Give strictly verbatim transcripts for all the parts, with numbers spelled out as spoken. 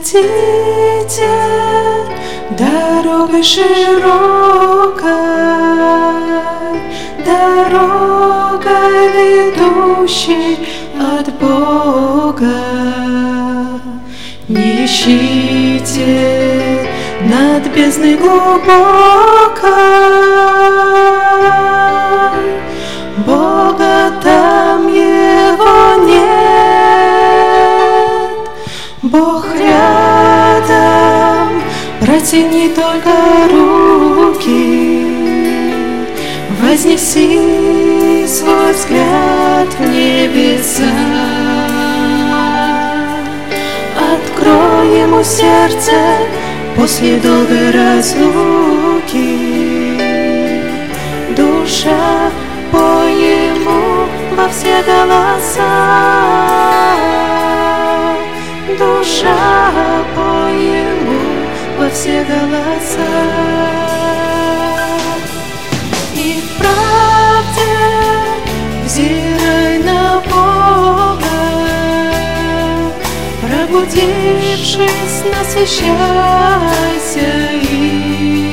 идите дорогой широкой, дорогой, ведущей от Бога. Не ищите над бездной глубокой, Бога там Его нет. Бог рядом, протяни только руки, вознеси свой взгляд в небеса. Открой Ему сердце после долгой разлуки. Душа, пой Ему во все голоса. Душа, пой Ему во все голоса. И в правде взирай на Бога, пробудившись, насыщайся им.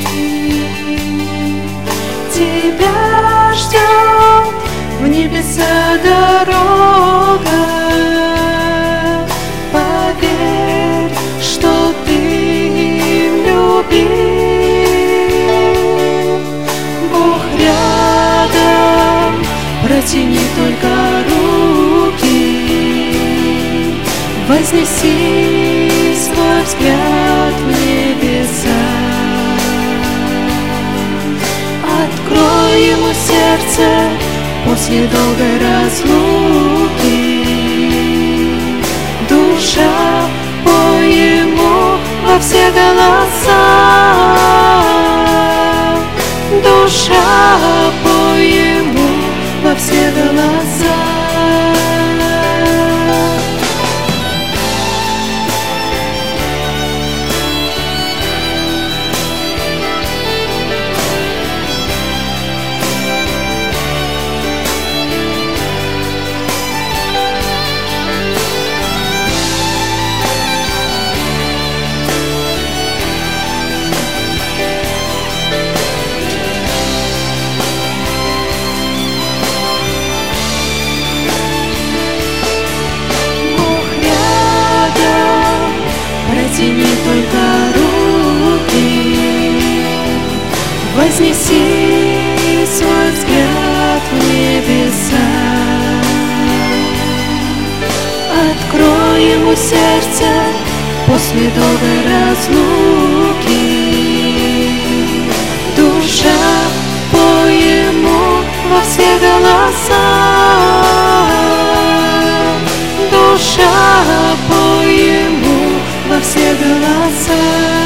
Тебя ждет в небеса дорога. Поверь, что ты им любим. Бог рядом, протяни только руки, вознеси свой взгляд в небеса. Открой Ему сердце после долгой разлуки. Душа, пой Ему во все голоса. Душа, пой Ему во все голоса. Протяни только руки, вознеси свой взгляд в небеса. Открой Ему сердце после долгой разлуки. Душа, пой Ему во все голоса. Душа, пой Ему во все голоса.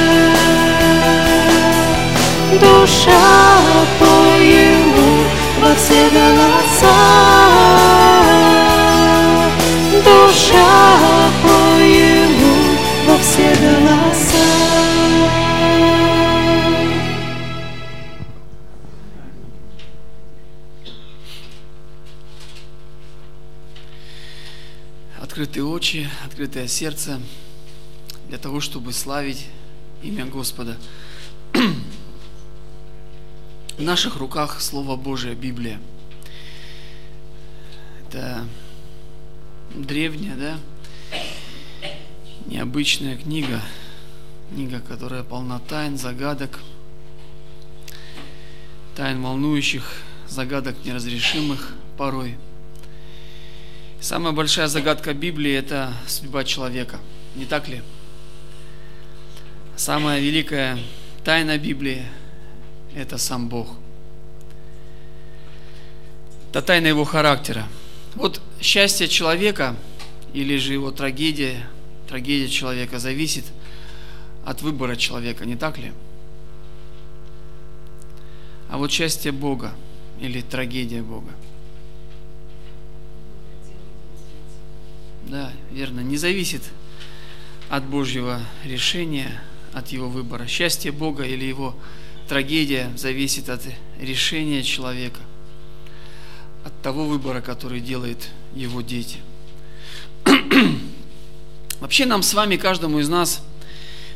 Душа, пой Ему во все голоса. Душа, пой Ему во все голоса. Открытые очи, открытое сердце для того, чтобы славить имя Господа. В наших руках Слово Божие, Библия. Это древняя, да, необычная книга, книга, которая полна тайн, загадок, тайн волнующих, загадок неразрешимых порой. Самая большая загадка Библии – это судьба человека, не так ли? Самая великая тайна Библии – это сам Бог. Это тайна Его характера. Вот счастье человека или же его трагедия, трагедия человека зависит от выбора человека, не так ли? А вот счастье Бога или трагедия Бога. Да, верно, не зависит от Божьего решения, от Его выбора. Счастье Бога или Его трагедия зависит от решения человека, от того выбора, который делают Его дети. Вообще нам с вами, каждому из нас,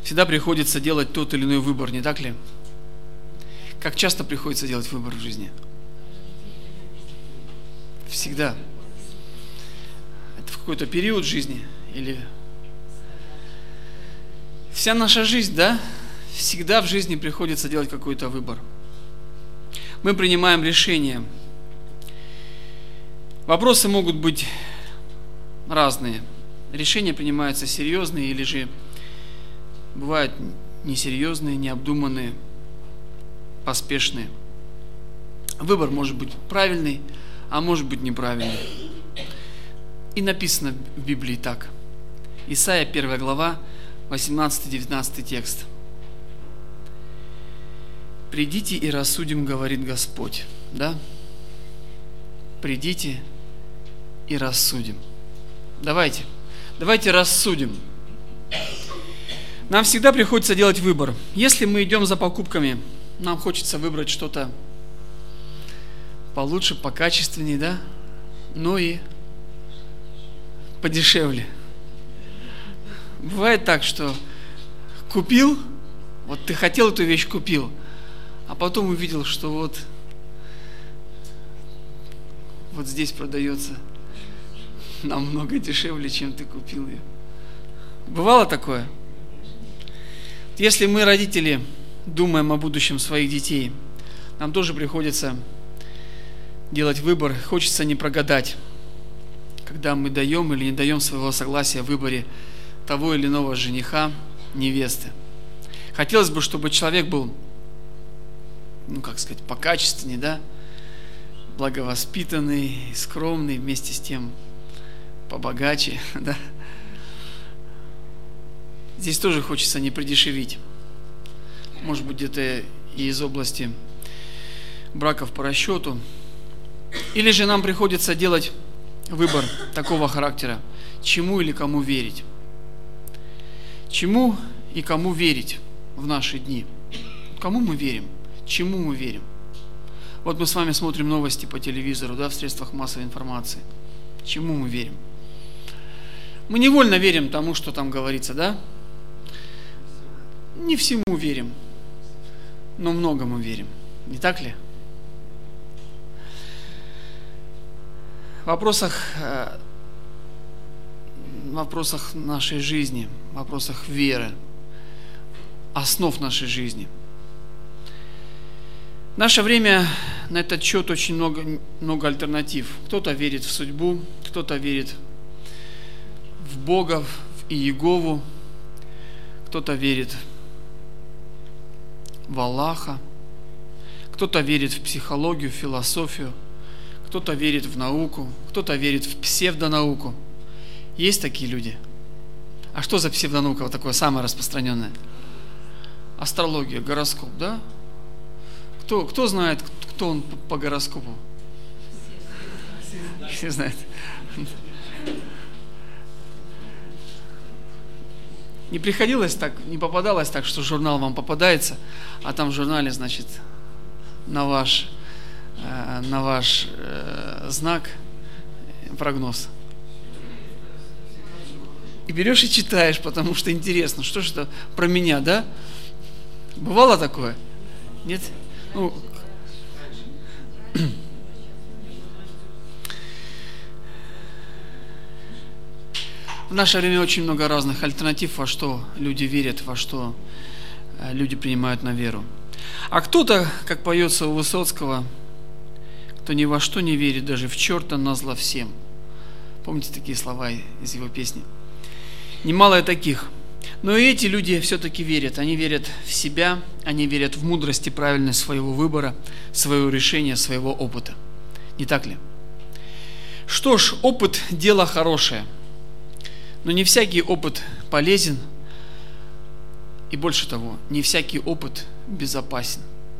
всегда приходится делать тот или иной выбор, не так ли? Как часто приходится делать выбор в жизни? Всегда. Это в какой-то период жизни или... Вся наша жизнь, да? Всегда в жизни приходится делать какой-то выбор. Мы принимаем решения. Вопросы могут быть разные. Решения принимаются серьезные или же бывают несерьезные, необдуманные, поспешные. Выбор может быть правильный, а может быть неправильный. И написано в Библии так. Исайя первая глава, восемнадцатый-девятнадцатый текст. «Придите и рассудим, говорит Господь». Да? Придите и рассудим. Давайте, давайте рассудим. Нам всегда приходится делать выбор. Если мы идем за покупками, нам хочется выбрать что-то получше, покачественнее, да? Но и подешевле. Бывает так, что купил, вот ты хотел эту вещь, купил, а потом увидел, что вот, вот здесь продается намного дешевле, чем ты купил ее. Бывало такое? Если мы, родители, думаем о будущем своих детей, нам тоже приходится делать выбор, хочется не прогадать, когда мы даем или не даем своего согласия в выборе того или иного жениха, невесты. Хотелось бы, чтобы человек был, ну как сказать, покачественнее, да, благовоспитанный, скромный, вместе с тем побогаче, да. Здесь тоже хочется не придешевить. Может быть, где-то и из области браков по расчету. Или же нам приходится делать выбор такого характера, чему или кому верить. Чему и кому верить в наши дни? Кому мы верим? Чему мы верим? Вот мы с вами смотрим новости по телевизору, да, в средствах массовой информации. Чему мы верим? Мы невольно верим тому, что там говорится, да? Не всему верим, но многому верим. Не так ли? В вопросах, в вопросах нашей жизни, в вопросах веры, основ нашей жизни. В наше время на этот счет очень много, много альтернатив. Кто-то верит в судьбу, кто-то верит в Бога, в Иегову, кто-то верит в Аллаха, кто-то верит в психологию, в философию, кто-то верит в науку, кто-то верит в псевдонауку. Есть такие люди? А что за псевдонаука, вот такое самое распространенное? Астрология, гороскоп, да? Кто, кто знает, кто он по гороскопу? Все знают. Не приходилось так, не попадалось так, что журнал вам попадается, а там в журнале, значит, на ваш, э, на ваш э, знак прогноз. И берешь и читаешь, потому что интересно, что же это про меня, да? Бывало такое? Нет? Ну, в наше время очень много разных альтернатив, во что люди верят, во что люди принимают на веру. А кто-то, как поется у Высоцкого, кто ни во что не верит, даже в черта назло всем. Помните такие слова из его песни? Немало и таких. Но и эти люди все-таки верят. Они верят в себя, они верят в мудрость и правильность своего выбора, своего решения, своего опыта. Не так ли? Что ж, опыт – дело хорошее. Но не всякий опыт полезен, и больше того, не всякий опыт безопасен.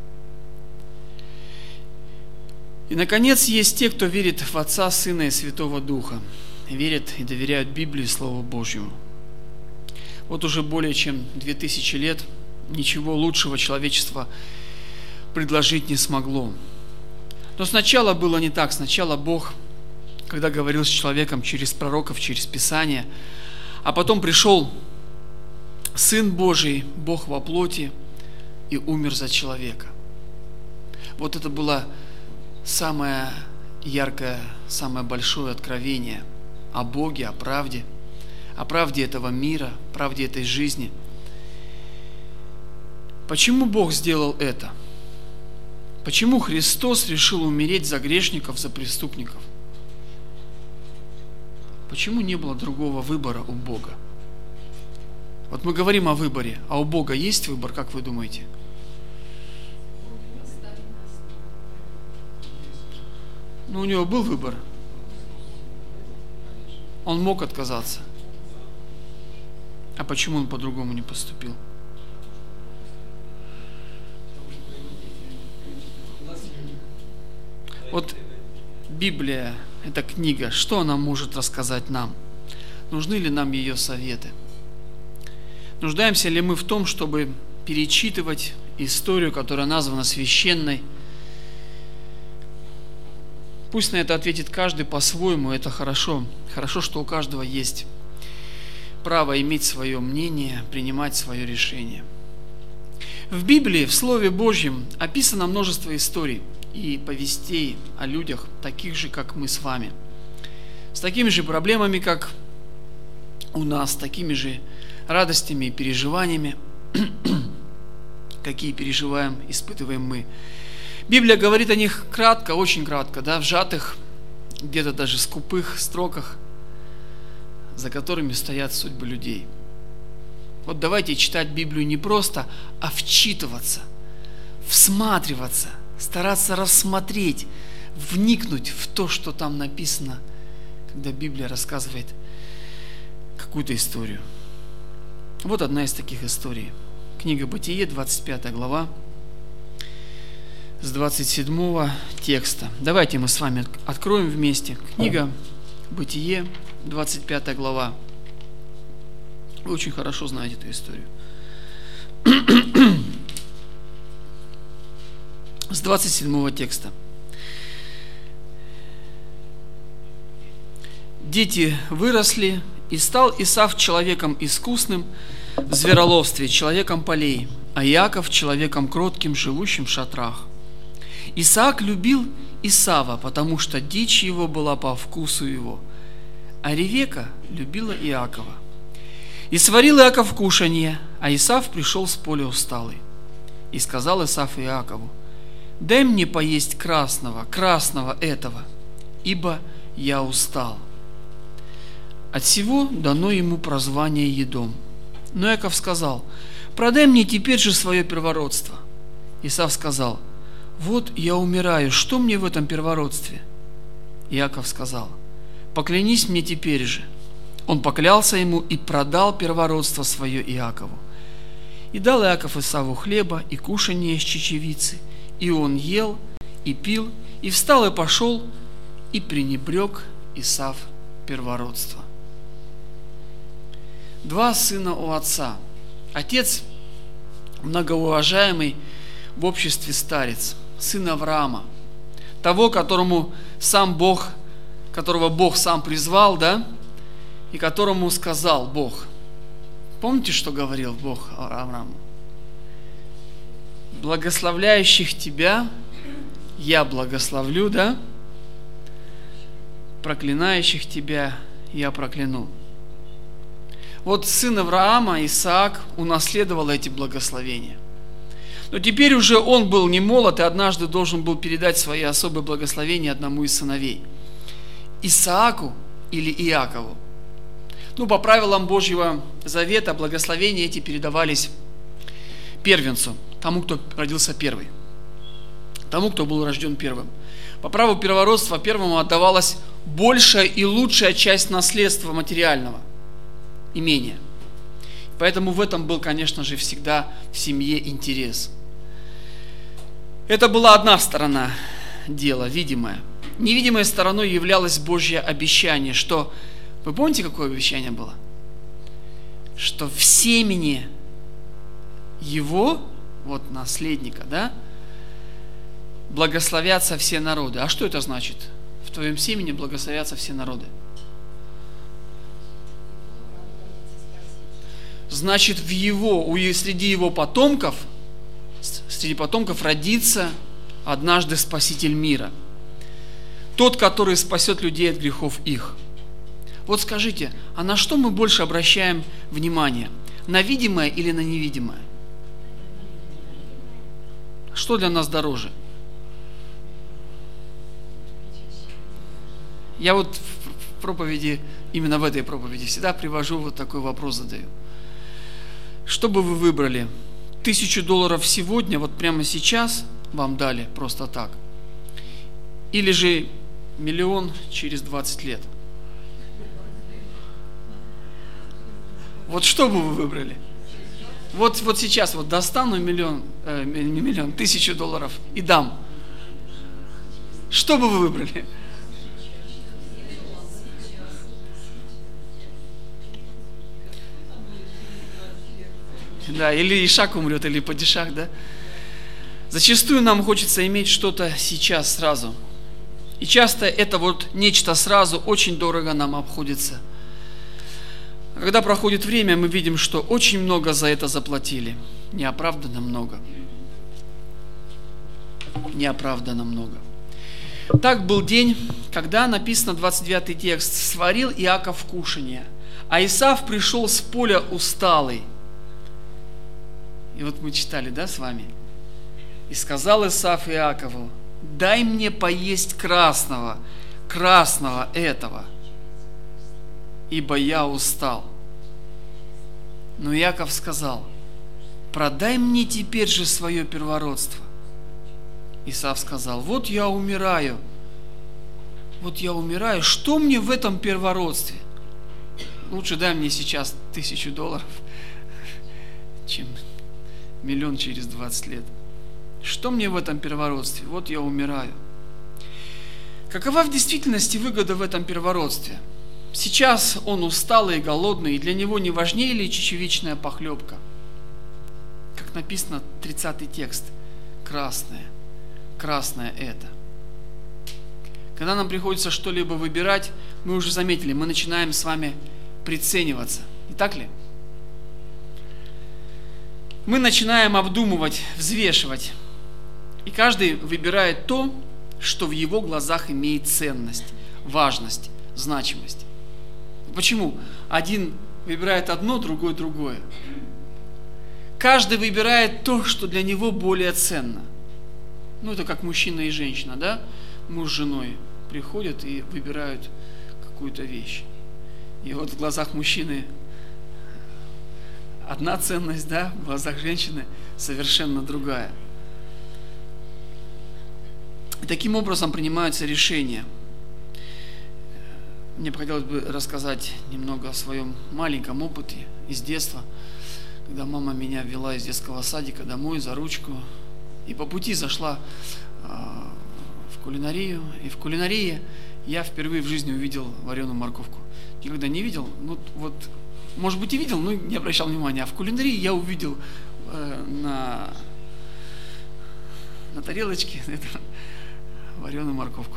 И, наконец, есть те, кто верит в Отца, Сына и Святого Духа, верят и доверяют Библии и Слову Божьему. Вот уже более чем две тысячи лет ничего лучшего человечество предложить не смогло. Но сначала было не так. Сначала Бог, когда говорил с человеком через пророков, через Писание, а потом пришел Сын Божий, Бог во плоти, и умер за человека. Вот это было самое яркое, самое большое откровение о Боге, о правде, о правде этого мира, правде этой жизни. Почему Бог сделал это? Почему Христос решил умереть за грешников, за преступников? Почему не было другого выбора у Бога? Вот мы говорим о выборе, а у Бога есть выбор, как вы думаете? Ну, у него был выбор. Он мог отказаться. А почему он по-другому не поступил? Вот Библия, эта книга, что она может рассказать нам? Нужны ли нам ее советы? Нуждаемся ли мы в том, чтобы перечитывать историю, которая названа священной? Пусть на это ответит каждый по-своему, это хорошо. Хорошо, что у каждого есть право иметь свое мнение, принимать свое решение. В Библии, в Слове Божьем, описано множество историй и повестей о людях, таких же, как мы с вами, с такими же проблемами, как у нас, с такими же радостями и переживаниями, какие переживаем, испытываем мы. Библия говорит о них кратко, очень кратко, да, в сжатых, где-то даже скупых строках, за которыми стоят судьбы людей. Вот давайте читать Библию не просто, а вчитываться, всматриваться, стараться рассмотреть, вникнуть в то, что там написано, когда Библия рассказывает какую-то историю. Вот одна из таких историй. Книга Бытие, двадцать пятая глава, с двадцать седьмого текста. Давайте мы с вами откроем вместе. Книга Бытие, двадцать пятая глава. Вы очень хорошо знаете эту историю. С двадцать седьмого текста. Дети выросли, и стал Исав человеком искусным в звероловстве, человеком полей, а Иаков человеком кротким, живущим в шатрах. Исаак любил Исава, потому что дичь его была по вкусу его, а Ревека любила Иакова. И сварил Иаков кушанье, а Исав пришел с поля усталый. И сказал Исав Иакову: дай мне поесть красного, красного этого, ибо я устал. От сего дано ему прозвание Едом. Но Иаков сказал: продай мне теперь же свое первородство. Исав сказал: вот я умираю, что мне в этом первородстве? Иаков сказал: поклянись мне теперь же. Он поклялся ему и продал первородство свое Иакову. И дал Иаков Исаву хлеба и кушанье из чечевицы, и он ел, и пил, и встал, и пошел, и пренебрег Исав первородство. Два сына у отца. Отец многоуважаемый в обществе старец, сын Авраама, того, которому сам Бог, которого Бог сам призвал, да, и которому сказал Бог. Помните, что говорил Бог Аврааму? Благословляющих тебя я благословлю, да? Проклинающих тебя я прокляну. Вот сын Авраама, Исаак, унаследовал эти благословения. Но теперь уже он был не молод и однажды должен был передать свои особые благословения одному из сыновей. Исааку или Иакову. Ну, по правилам Божьего Завета, благословения эти передавались первенцу, тому, кто родился первый, тому, кто был рожден первым. По праву первородства первому отдавалась большая и лучшая часть наследства материального, имения. Поэтому в этом был, конечно же, всегда в семье интерес. Это была одна сторона дела, видимая. Невидимой стороной являлось Божье обещание, что, вы помните, какое обещание было? Что в семени его, вот наследника, да, благословятся все народы. А что это значит? В твоем семени благословятся все народы. значит в его, среди его потомков, среди потомков родится однажды Спаситель мира. Тот, который спасет людей от грехов их. Вот скажите, а на что мы больше обращаем внимание? На видимое или на невидимое? Что для нас дороже? Я вот в проповеди, именно в этой проповеди, всегда привожу вот такой вопрос, задаю. Что бы вы выбрали? Тысячу долларов сегодня, вот прямо сейчас вам дали просто так? Или же миллион через двадцать лет? Вот что бы вы выбрали? Вот, вот сейчас вот достану миллион, э, не миллион, тысячу долларов и дам. Что бы вы выбрали? Да, или Ишак умрет, или падишах, да? Зачастую нам хочется иметь что-то сейчас, сразу. И часто это вот нечто сразу очень дорого нам обходится. Когда проходит время, мы видим, что очень много за это заплатили. Неоправданно много. Неоправданно много. Так был день, когда, написано двадцать девятый текст, «Сварил Иаков кушанье, а Исав пришел с поля усталый». И вот мы читали, да, с вами? «И сказал Исав Иакову: дай мне поесть красного, красного этого, ибо я устал». Но Иаков сказал: продай мне теперь же свое первородство. Исав сказал: вот я умираю, вот я умираю, что мне в этом первородстве? Лучше дай мне сейчас тысячу долларов, чем миллион через двадцать лет. Что мне в этом первородстве? Вот я умираю. Какова в действительности выгода в этом первородстве? Сейчас он усталый и голодный, и для него не важнее ли чечевичная похлебка? Как написано, тридцатый текст. Красное. Красное это. Когда нам приходится что-либо выбирать, мы уже заметили, мы начинаем с вами прицениваться. Не так ли? Мы начинаем обдумывать, взвешивать. И каждый выбирает то, что в его глазах имеет ценность, важность, значимость. Почему? Один выбирает одно, другой другое. Каждый выбирает то, что для него более ценно. Ну, это как мужчина и женщина, да? Муж с женой приходят и выбирают какую-то вещь. И вот в глазах мужчины одна ценность, да? В глазах женщины совершенно другая. И таким образом принимаются решения. Мне бы хотелось бы рассказать немного о своем маленьком опыте из детства, когда мама меня вела из детского садика домой за ручку, и по пути зашла э, в кулинарию, и в кулинарии я впервые в жизни увидел вареную морковку. Никогда не видел, ну вот, может быть и видел, но не обращал внимания. А в кулинарии я увидел э, на, на тарелочке это, вареную морковку.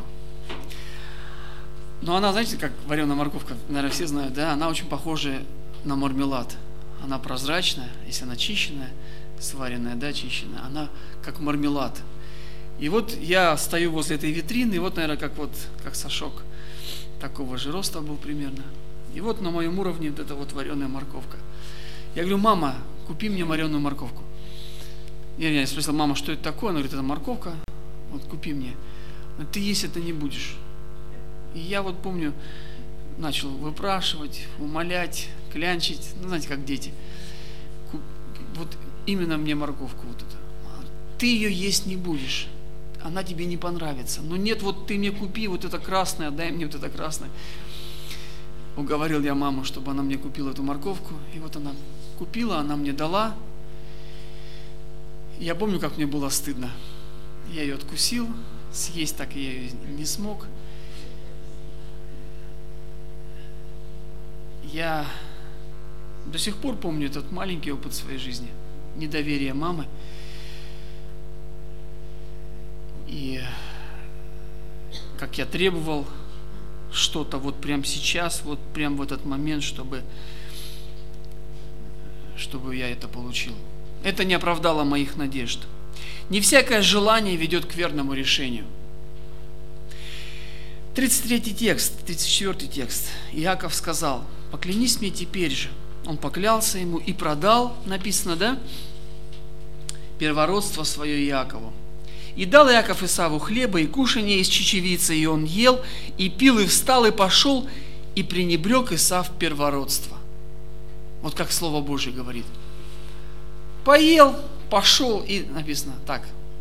Но она, знаете, как вареная морковка, наверное, все знают, да, она очень похожа на мармелад. Она прозрачная, если она чищенная, сваренная, да, чищенная, она как мармелад. И вот я стою возле этой витрины, и вот, наверное, как вот, как Сашок, такого же роста был примерно. И вот на моем уровне вот эта вот вареная морковка. Я говорю: мама, купи мне вареную морковку. Я, я спросил: мама, что это такое? Она говорит: это морковка, вот купи мне. Но ты есть это не будешь. И я вот помню, начал выпрашивать, умолять, клянчить, ну, знаете, как дети. Вот именно мне морковку вот эту. Ты ее есть не будешь, она тебе не понравится. Но нет, вот ты мне купи вот это красное, дай мне вот это красное. Уговорил я маму, чтобы она мне купила эту морковку. И вот она купила, она мне дала. Я помню, как мне было стыдно. Я ее откусил, съесть так я ее не смог. Я до сих пор помню этот маленький опыт своей жизни. Недоверие мамы. И как я требовал что-то вот прямо сейчас, вот прямо в этот момент, чтобы, чтобы я это получил. Это не оправдало моих надежд. Не всякое желание ведет к верному решению. тридцать третий текст, тридцать четвёртый текст. Иаков сказал: «Поклянись мне теперь же». Он поклялся ему и продал, написано, да, первородство свое Иакову. «И дал Иаков Исаву хлеба и кушанье из чечевицы, и он ел, и пил, и встал, и пошел, и пренебрег Исав первородство». Вот как Слово Божье говорит. Поел, пошел, и написано так,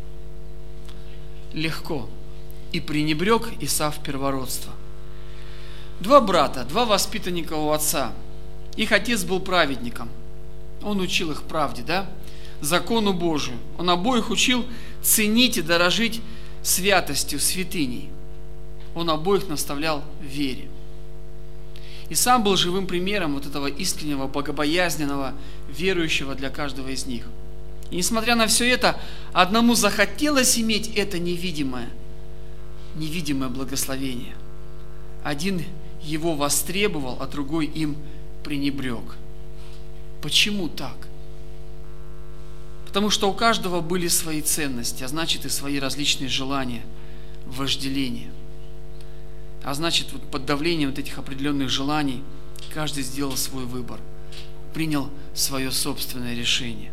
легко. И пренебрег Исав первородство. Два брата, два воспитанника у отца. Их отец был праведником. Он учил их правде, да? Закону Божию. Он обоих учил ценить и дорожить святостью, святыней. Он обоих наставлял в вере. И сам был живым примером вот этого искреннего, богобоязненного, верующего для каждого из них. И несмотря на все это, одному захотелось иметь это невидимое, невидимое благословение. Один его востребовал, а другой им пренебрег. Почему так? Потому что у каждого были свои ценности, а значит и свои различные желания, вожделения. А значит, вот под давлением вот этих определенных желаний каждый сделал свой выбор, принял свое собственное решение.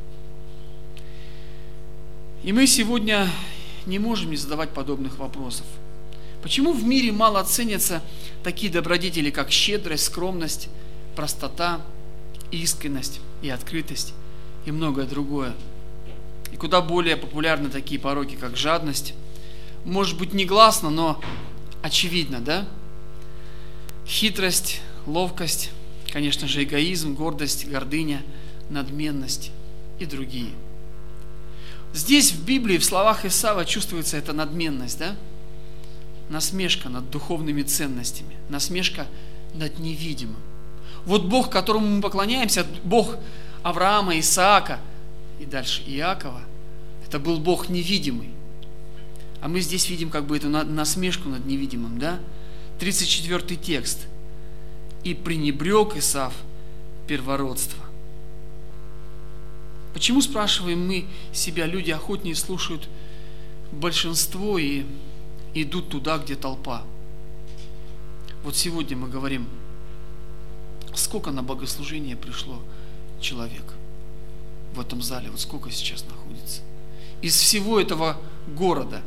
И мы сегодня не можем не задавать подобных вопросов. Почему в мире мало ценятся такие добродетели, как щедрость, скромность, простота, искренность и открытость и многое другое? И куда более популярны такие пороки, как жадность. Может быть, негласно, но очевидно, да? Хитрость, ловкость, конечно же, эгоизм, гордость, гордыня, надменность и другие. Здесь в Библии, в словах Исава чувствуется эта надменность, да? Насмешка над духовными ценностями, насмешка над невидимым. Вот Бог, которому мы поклоняемся, Бог Авраама, Исаака и дальше Иакова, это был Бог невидимый. А мы здесь видим как бы эту насмешку над невидимым, да? тридцать четвёртый текст. «И пренебрег Исав первородство». Почему, спрашиваем мы себя, люди охотнее слушают большинство и идут туда, где толпа? Вот сегодня мы говорим, сколько на богослужение пришло человек в этом зале, вот сколько сейчас находится? Из всего этого города,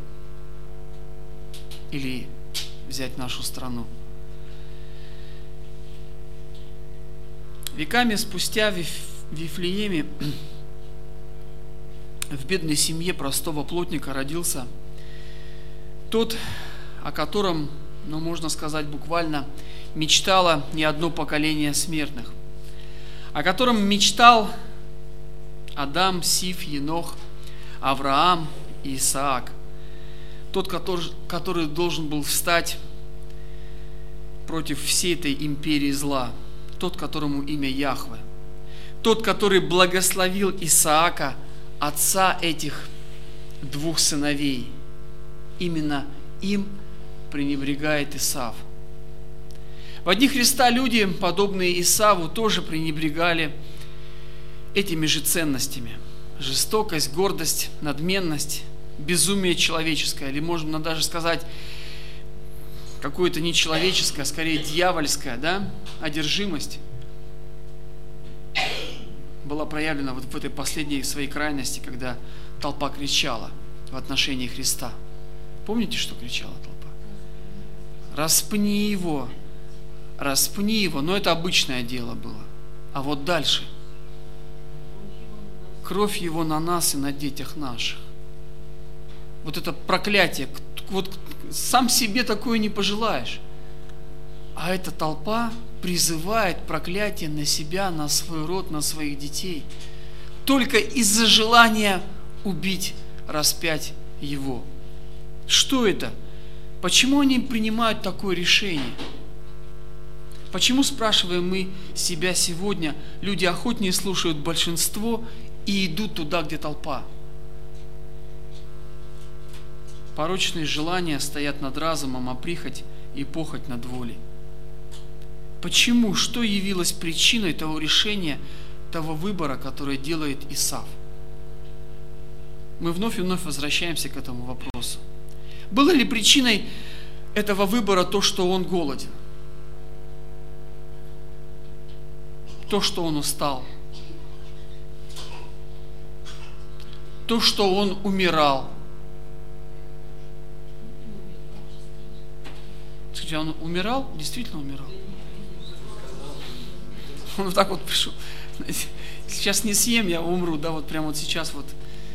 или взять нашу страну. Веками спустя в Вифлееме в бедной семье простого плотника родился тот, о котором, ну, можно сказать, буквально мечтало не одно поколение смертных, о котором мечтал Адам, Сиф, Енох, Авраам и Исаак. Тот, который, который должен был встать против всей этой империи зла. Тот, которому имя Яхве. Тот, который благословил Исаака, отца этих двух сыновей. Именно им пренебрегает Исав. В дни Христа люди, подобные Исаву, тоже пренебрегали этими же ценностями. Жестокость, гордость, надменность, безумие человеческое, или можно даже сказать, какое-то не человеческое, а скорее дьявольское, да, одержимость была проявлена вот в этой последней своей крайности, когда толпа кричала в отношении Христа. Помните, что кричала толпа? Распни его, распни его. Но это обычное дело было. А вот дальше. Кровь его на нас и на детях наших. Вот это проклятие. Вот сам себе такое не пожелаешь. А эта толпа призывает проклятие на себя, на свой род, на своих детей. Только из-за желания убить, распять его. Что это? Почему они принимают такое решение? Почему, спрашиваем мы себя сегодня, люди охотнее слушают большинство и идут туда, где толпа? Порочные желания стоят над разумом, а прихоть и похоть над волей. Почему? Что явилось причиной того решения, того выбора, который делает Исав. Мы вновь и вновь возвращаемся к этому вопросу. Было ли причиной этого выбора то, что он голоден? То, что он устал? То, что он умирал? Скажите, он умирал? Действительно умирал? Он вот так вот пришел. Сейчас не съем, я умру, да, вот прямо вот сейчас вот.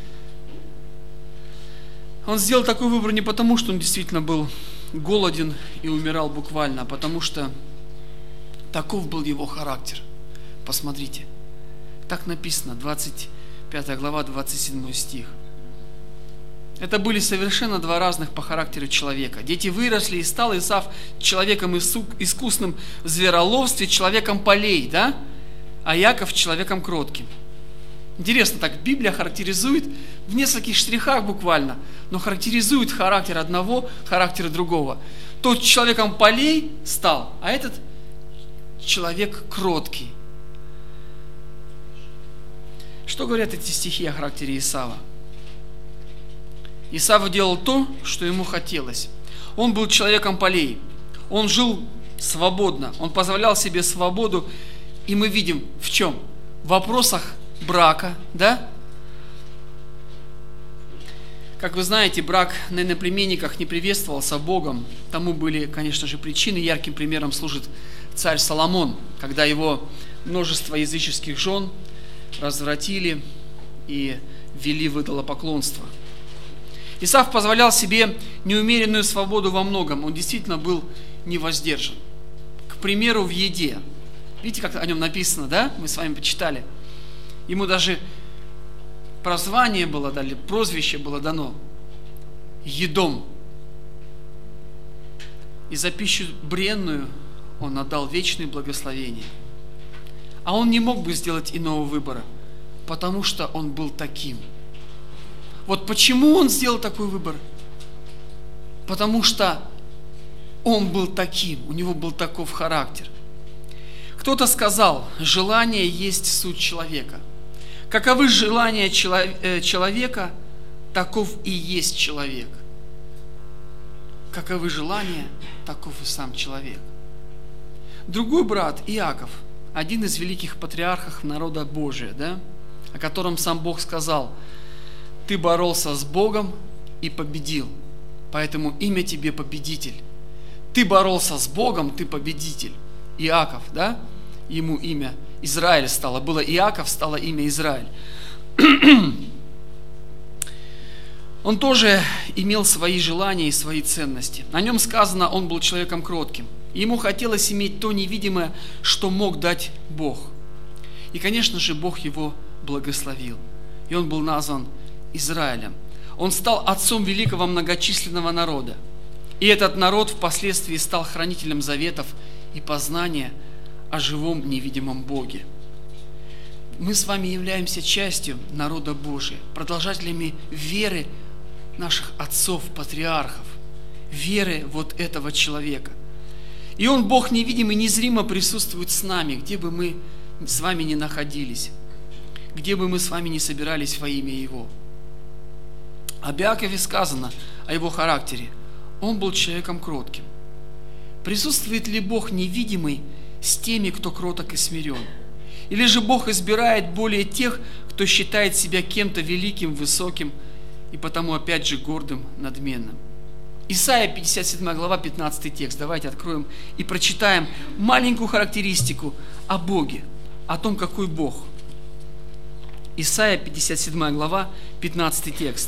Он сделал такой выбор не потому, что он действительно был голоден и умирал буквально, а потому что таков был его характер. Посмотрите, так написано, двадцать пятая глава, двадцать седьмой стих. Это были совершенно два разных по характеру человека. Дети выросли, и стал Исав человеком искусным в звероловстве, человеком полей, да? А Яков человеком кротким. Интересно, так Библия характеризует в нескольких штрихах буквально, но характеризует характер одного, характер другого. Тот человеком полей стал, а этот человек кроткий. Что говорят эти стихи о характере Исава? Исав делал то, что ему хотелось. Он был человеком полей. Он жил свободно. Он позволял себе свободу. И мы видим в чем? В вопросах брака, да? Как вы знаете, брак на иноплеменниках не приветствовался Богом. Тому были, конечно же, причины. Ярким примером служит царь Соломон, когда его множество языческих жен развратили и ввели в идолопоклонство. Исав позволял себе неумеренную свободу во многом. Он действительно был невоздержан. К примеру, в еде. Видите, как о нем написано, да? Мы с вами почитали. Ему даже прозвание было дали, прозвище было дано. Едом. И за пищу бренную он отдал вечное благословение. А он не мог бы сделать иного выбора, потому что он был таким. Вот почему он сделал такой выбор? Потому что он был таким, у него был таков характер. Кто-то сказал, желание есть суть человека. Каковы желания человека, таков и есть человек. Каковы желания, таков и сам человек. Другой брат, Иаков, один из великих патриархов народа Божия, да, о котором сам Бог сказал: ты боролся с Богом и победил, поэтому имя тебе победитель. Ты боролся с Богом, ты победитель. Иаков, да, ему имя Израиль стало. Было Иаков, стало имя Израиль. Он тоже имел свои желания и свои ценности. О нем сказано, он был человеком кротким. Ему хотелось иметь то невидимое, что мог дать Бог. И, конечно же, Бог его благословил. И он был назван Израилем. Он стал отцом великого многочисленного народа. И этот народ впоследствии стал хранителем заветов и познания о живом невидимом Боге. Мы с вами являемся частью народа Божия, продолжателями веры наших отцов, патриархов, веры вот этого человека. И Он, Бог невидимый, незримо присутствует с нами, где бы мы с вами ни находились, где бы мы с вами ни собирались во имя Его. Об Иакове сказано, о его характере. Он был человеком кротким. Присутствует ли Бог невидимый с теми, кто кроток и смирен? Или же Бог избирает более тех, кто считает себя кем-то великим, высоким и потому опять же гордым, надменным? Исайя пятьдесят седьмая глава, пятнадцатый текст. Давайте откроем и прочитаем маленькую характеристику о Боге, о том, какой Бог. Исайя пятьдесят седьмая глава, пятнадцатый текст.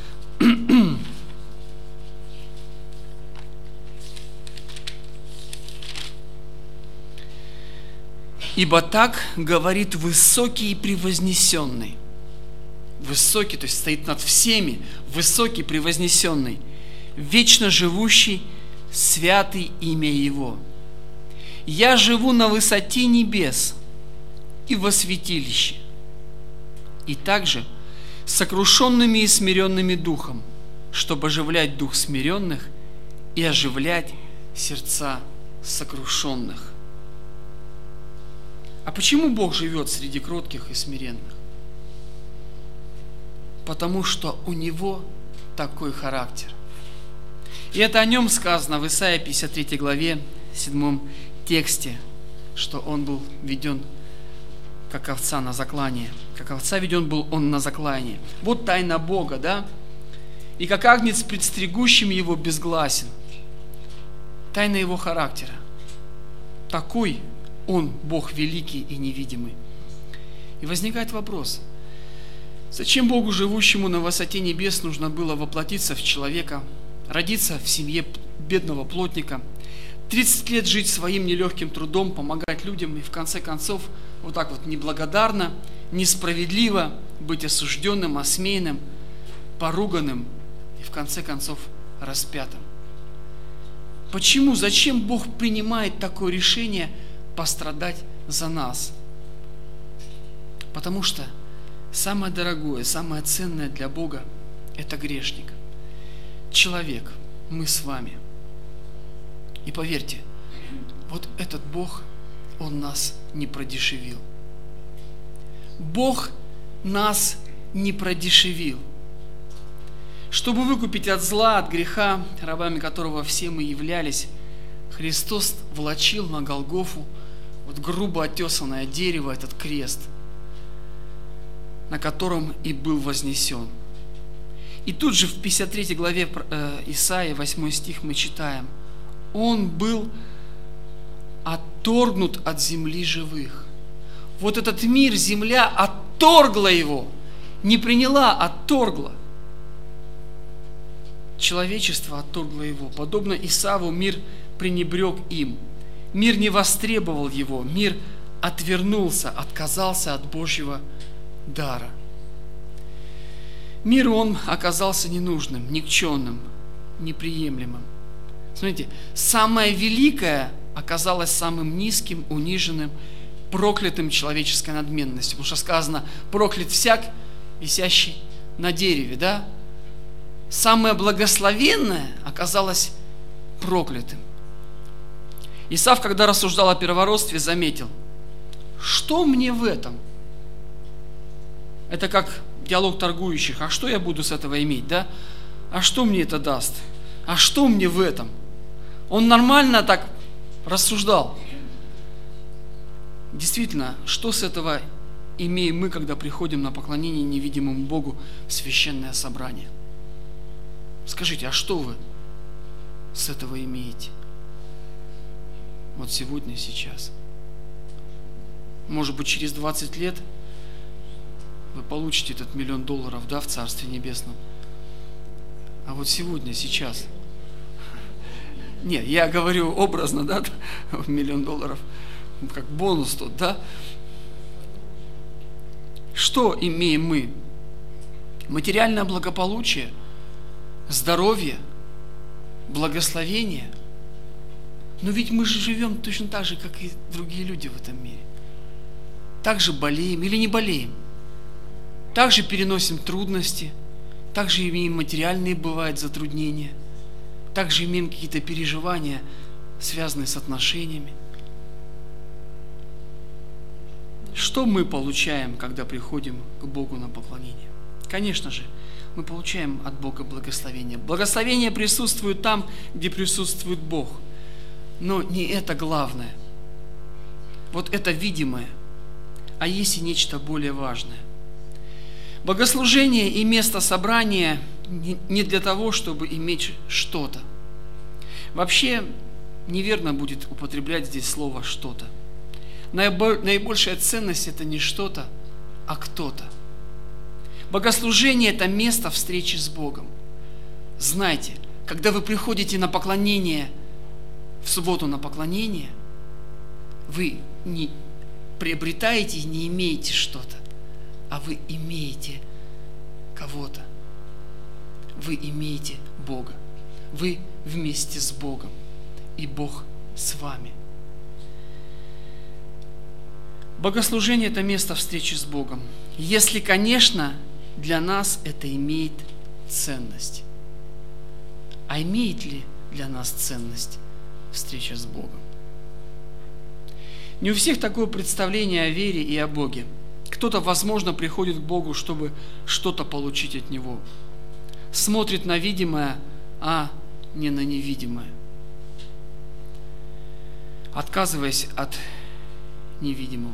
«Ибо так говорит высокий и превознесенный». Высокий, то есть стоит над всеми, высокий, превознесенный, вечно живущий, святый имя Его. «Я живу на высоте небес и во святилище, и также сокрушенными и смиренными духом, чтобы оживлять дух смиренных и оживлять сердца сокрушенных». А почему Бог живет среди кротких и смиренных? Потому что у Него такой характер. И это о Нем сказано в Исаии пятьдесят третьей главе, седьмом тексте, что Он был веден как овца на заклание. Как овца веден был Он на заклание. Вот тайна Бога, да? И как агнец пред стригущим Его безгласен. Тайна Его характера. Такой Он, Бог великий и невидимый. И возникает вопрос, зачем Богу, живущему на высоте небес, нужно было воплотиться в человека, родиться в семье бедного плотника, тридцать лет жить своим нелегким трудом, помогать людям и в конце концов вот так вот неблагодарно, несправедливо быть осужденным, осмеянным, поруганным и в конце концов распятым? Почему, зачем Бог принимает такое решение пострадать за нас? Потому что самое дорогое, самое ценное для Бога – это грешник. Человек, мы с вами. И поверьте, вот этот Бог, Он нас не продешевил. Бог нас не продешевил. Чтобы выкупить от зла, от греха, рабами которого все мы являлись, Христос влачил на Голгофу вот грубо отесанное дерево, этот крест, на котором и был вознесен. И тут же в пятьдесят третьей главе Исаии, восьмой стих, мы читаем: Он был отторгнут от земли живых. Вот этот мир, земля отторгла Его, не приняла, отторгла. Человечество отторгло Его. Подобно Исаву, мир пренебрег им. Мир не востребовал Его. Мир отвернулся, отказался от Божьего дара. Миру Он оказался ненужным, никчемным, неприемлемым. Смотрите, самое великое оказалось самым низким, униженным, проклятым человеческой надменностью. Потому что сказано: проклят всяк, висящий на дереве, да? Самое благословенное оказалось проклятым. Исав, когда рассуждал о первородстве, заметил: что мне в этом? Это как диалог торгующих. А что я буду с этого иметь, да? А что мне это даст? А что мне в этом? Он нормально так рассуждал. Действительно, что с этого имеем мы, когда приходим на поклонение невидимому Богу в священное собрание? Скажите, а что вы с этого имеете? Вот сегодня, сейчас. Может быть, через двадцать лет вы получите этот миллион долларов, да, в Царстве Небесном. А вот сегодня, сейчас. Нет, я говорю образно, да, миллион долларов, как бонус тут, да. Что имеем мы? Материальное благополучие, здоровье, благословение. Но ведь мы же живем точно так же, как и другие люди в этом мире. Так же болеем или не болеем. Так же переносим трудности. Так же имеем материальные, бывают, затруднения. Так же имеем какие-то переживания, связанные с отношениями. Что мы получаем, когда приходим к Богу на поклонение? Конечно же, мы получаем от Бога благословение. Благословение присутствует там, где присутствует Бог. Но не это главное. Вот это видимое. А есть и нечто более важное. Богослужение и место собрания не для того, чтобы иметь что-то. Вообще неверно будет употреблять здесь слово «что-то». Наибольшая ценность – это не что-то, а кто-то. Богослужение – это место встречи с Богом. Знайте, когда вы приходите на поклонение, в субботу на поклонение, вы не приобретаете, не имеете что-то, а вы имеете кого-то. Вы имеете Бога. Вы вместе с Богом. И Бог с вами. Богослужение – это место встречи с Богом. Если, конечно, для нас это имеет ценность. А имеет ли для нас ценность встреча с Богом? Не у всех такое представление о вере и о Боге. Кто-то, возможно, приходит к Богу, чтобы что-то получить от Него. Смотрит на видимое, а не на невидимое. Отказываясь от невидимого.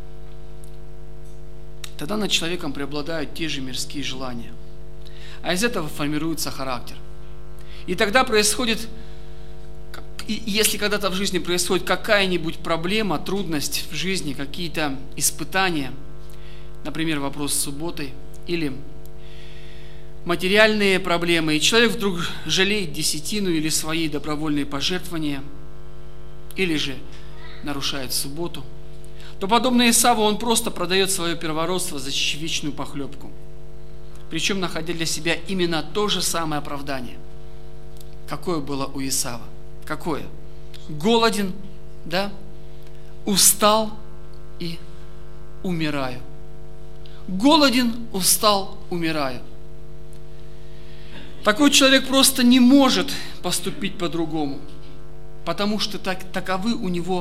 Тогда над человеком преобладают те же мирские желания. А из этого формируется характер. И тогда происходит, если когда-то в жизни происходит какая-нибудь проблема, трудность в жизни, какие-то испытания, например, вопрос с субботой, или материальные проблемы, и человек вдруг жалеет десятину или свои добровольные пожертвования, или же нарушает субботу, то, подобно Исаву, он просто продает свое первородство за вечную похлебку, причем находя для себя именно то же самое оправдание. Какое было у Исава? Какое? Голоден, да? Устал и умираю. Голоден, устал, умираю. Такой человек просто не может поступить по-другому, потому что так, таковы у него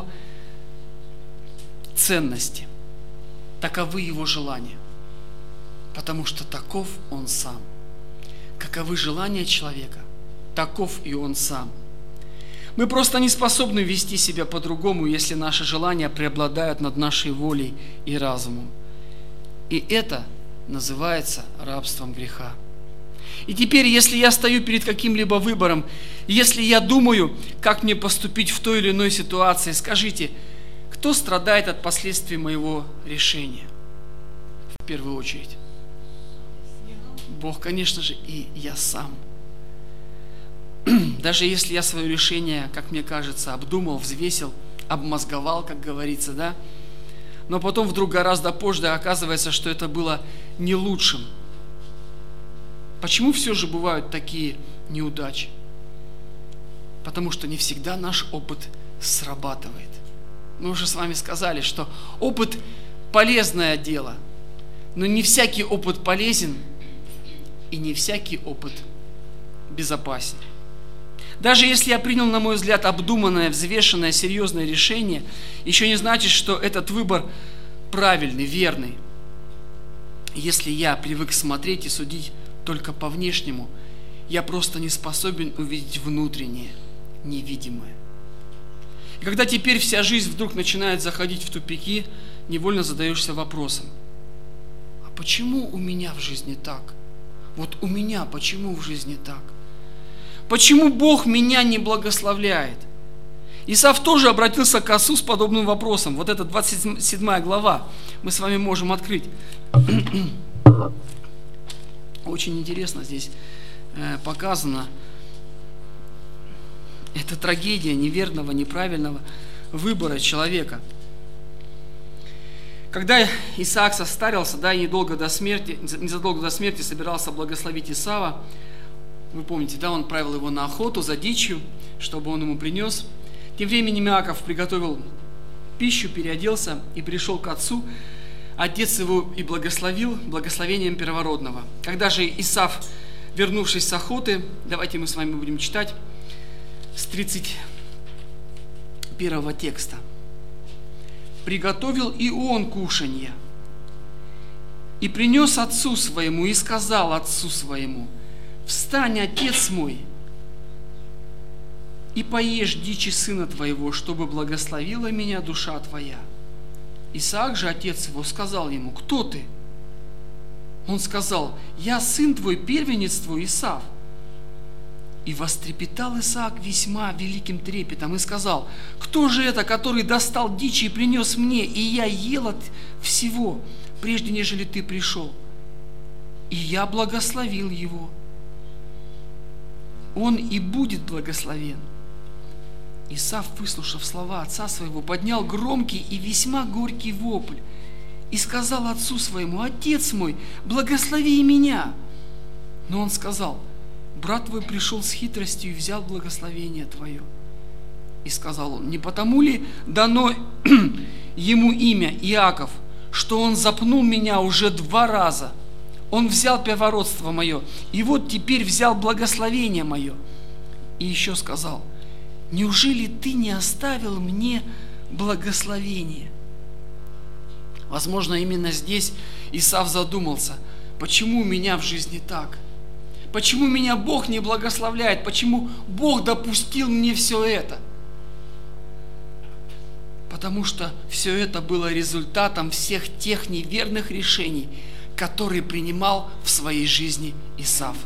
ценности, таковы его желания, потому что таков он сам. Каковы желания человека, таков и он сам. Мы просто не способны вести себя по-другому, если наши желания преобладают над нашей волей и разумом. И это называется рабством греха. И теперь, если я стою перед каким-либо выбором, если я думаю, как мне поступить в той или иной ситуации, скажите, кто страдает от последствий моего решения? В первую очередь. Бог, конечно же, и я сам. Даже если я свое решение, как мне кажется, обдумал, взвесил, обмозговал, как говорится, да, но потом вдруг гораздо позже оказывается, что это было не лучшим. Почему все же бывают такие неудачи? Потому что не всегда наш опыт срабатывает. Мы уже с вами сказали, что опыт – полезное дело, но не всякий опыт полезен, и не всякий опыт безопасен. Даже если я принял, на мой взгляд, обдуманное, взвешенное, серьезное решение, еще не значит, что этот выбор правильный, верный. Если я привык смотреть и судить только по внешнему, я просто не способен увидеть внутреннее, невидимое. И когда теперь вся жизнь вдруг начинает заходить в тупики, невольно задаешься вопросом: а почему у меня в жизни так? Вот у меня почему в жизни так? Почему Бог меня не благословляет? Исав тоже обратился к отцу с подобным вопросом. Вот это двадцать седьмая глава мы с вами можем открыть. Очень интересно здесь показано. Это трагедия неверного, неправильного выбора человека. Когда Исаак состарился, да, и недолго до смерти, незадолго до смерти собирался благословить Исава, вы помните, да, он отправил его на охоту за дичью, чтобы он ему принес. Тем временем Иаков приготовил пищу, переоделся и пришел к отцу. Отец его и благословил благословением первородного. Когда же Исав, вернувшись с охоты, давайте мы с вами будем читать с тридцать первого текста. «Приготовил и он кушанье, и принес отцу своему, и сказал отцу своему: встань, отец мой, и поешь дичи сына твоего, чтобы благословила меня душа твоя. Исаак же, отец его, сказал ему: кто ты? Он сказал: я сын твой, первенец твой, Исав. И вострепетал Исаак весьма великим трепетом и сказал: кто же это, который достал дичи и принес мне, и я ел от всего, прежде нежели ты пришел? И я благословил его. Он и будет благословен. Исав, выслушав слова отца своего, поднял громкий и весьма горький вопль и сказал отцу своему: отец мой, благослови меня. Но он сказал: брат твой пришел с хитростью и взял благословение твое. И сказал он: не потому ли дано ему имя Иаков, что он запнул меня уже два раза? Он взял первородство мое, и вот теперь взял благословение мое. И еще сказал: неужели ты не оставил мне благословение. Возможно, именно здесь Исав задумался, почему у меня в жизни так? Почему меня Бог не благословляет? Почему Бог допустил мне все это? Потому что все это было результатом всех тех неверных решений, которые принимал в своей жизни Исав.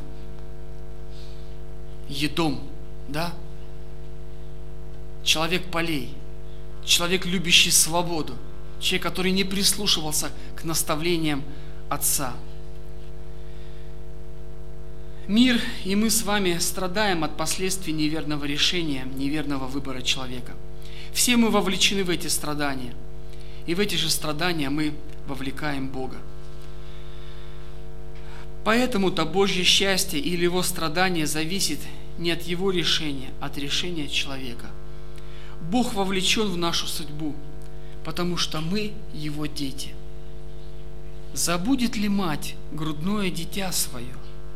Едом, да? Человек полей, человек, любящий свободу, человек, который не прислушивался к наставлениям отца. Мир и мы с вами страдаем от последствий неверного решения, неверного выбора человека. Все мы вовлечены в эти страдания, и в эти же страдания мы вовлекаем Бога. Поэтому-то Божье счастье или его страдание зависит не от его решения, а от решения человека. Бог вовлечен в нашу судьбу, потому что мы его дети. Забудет ли мать грудное дитя свое?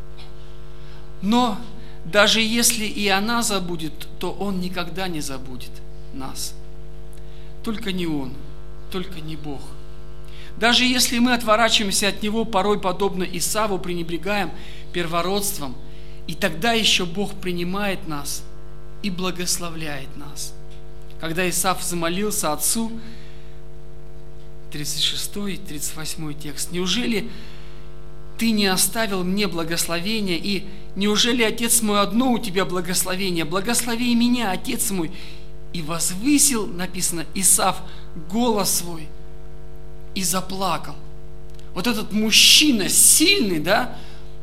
Но даже если и она забудет, то он никогда не забудет нас. Только не он, только не Бог. Даже если мы отворачиваемся от него, порой подобно Исаву пренебрегаем первородством, и тогда еще Бог принимает нас и благословляет нас. Когда Исав замолился отцу, тридцать шестой и тридцать восьмой текст, «Неужели ты не оставил мне благословения, и неужели, отец мой, одно у тебя благословение? Благослови меня, отец мой!» И возвысил, написано, Исав голос свой и заплакал. Вот этот мужчина, сильный, да,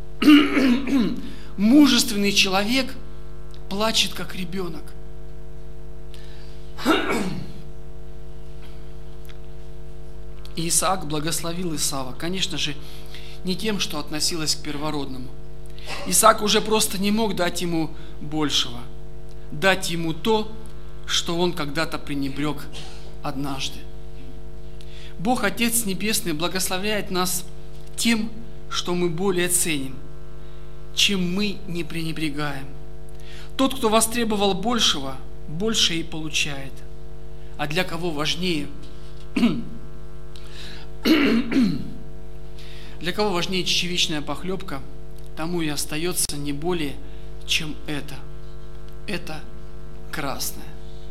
мужественный человек, плачет, как ребенок. И Исаак благословил Исава, конечно же, не тем, что относилось к первородному. Исаак уже просто не мог дать ему большего, дать ему то, что он когда-то пренебрег однажды. Бог, Отец Небесный, благословляет нас тем, что мы более ценим, чем мы не пренебрегаем. Тот, кто востребовал большего, больше и получает. А для кого важнее? Для кого важнее чечевичная похлебка, тому и остается не более, чем это. Это красное.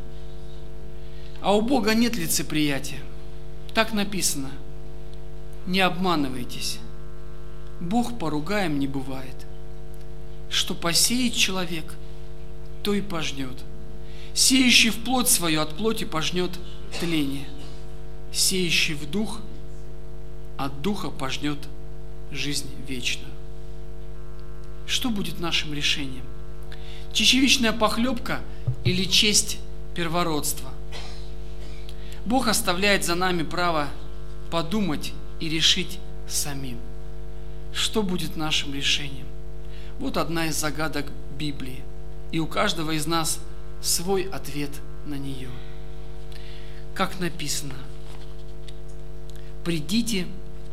А у Бога нет лицеприятия. Так написано. Не обманывайтесь. Бог поругаем не бывает. Что посеет человек, то и пожнет. Сеющий в плоть свою от плоти пожнет тление. Сеющий в дух от духа пожнет жизнь вечную. Что будет нашим решением? Чечевичная похлебка или честь первородства? Бог оставляет за нами право подумать и решить самим. Что будет нашим решением? Вот одна из загадок Библии. И у каждого из нас свой ответ на нее. Как написано: «Придите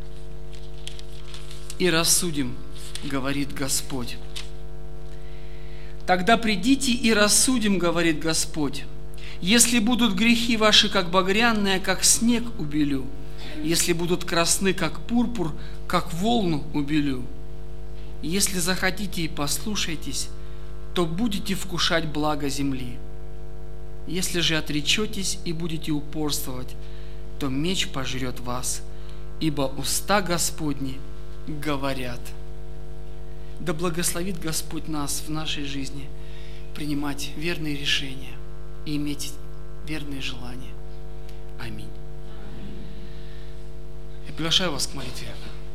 и рассудим, говорит Господь». Тогда придите и рассудим, говорит Господь. Если будут грехи ваши, как багряные, как снег убелю. Если будут красны, как пурпур, как волну убелю. Если захотите и послушаетесь, то будете вкушать благо земли. Если же отречетесь и будете упорствовать, то меч пожрет вас, ибо уста Господни говорят. Да благословит Господь нас в нашей жизни принимать верные решения и иметь верные желания. Аминь. Я приглашаю вас к молитве.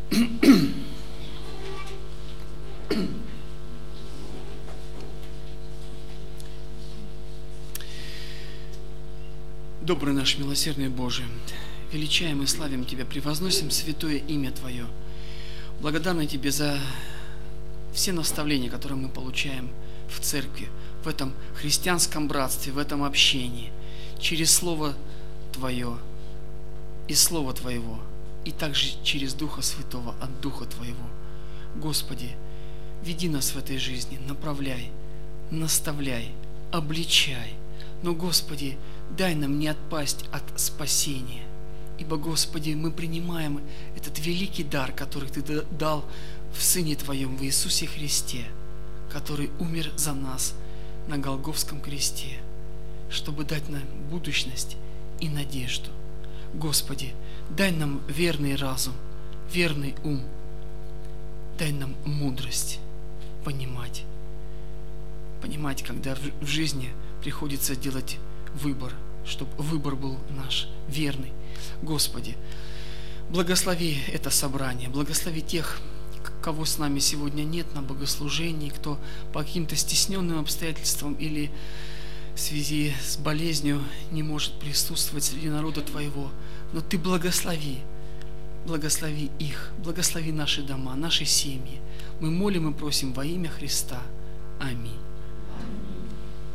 Добрый наш милосердный Боже, величаем и славим Тебя, превозносим святое имя Твое. Благодарны Тебе за все наставления, которые мы получаем в церкви, в этом христианском братстве, в этом общении, через Слово Твое и Слово Твоего, и также через Духа Святого от Духа Твоего. Господи, веди нас в этой жизни, направляй, наставляй, обличай, Но, Господи, дай нам не отпасть от спасения. Ибо, Господи, мы принимаем этот великий дар, который Ты дал в Сыне Твоем, в Иисусе Христе, который умер за нас на Голгофском кресте, чтобы дать нам будущность и надежду. Господи, дай нам верный разум, верный ум, дай нам мудрость понимать, понимать, когда в жизни приходится делать выбор, чтобы выбор был наш верный. Господи, благослови это собрание, благослови тех, кого с нами сегодня нет на богослужении, кто по каким-то стесненным обстоятельствам или в связи с болезнью не может присутствовать среди народа Твоего. Но Ты благослови, благослови их, благослови наши дома, наши семьи. Мы молим и просим во имя Христа. Аминь.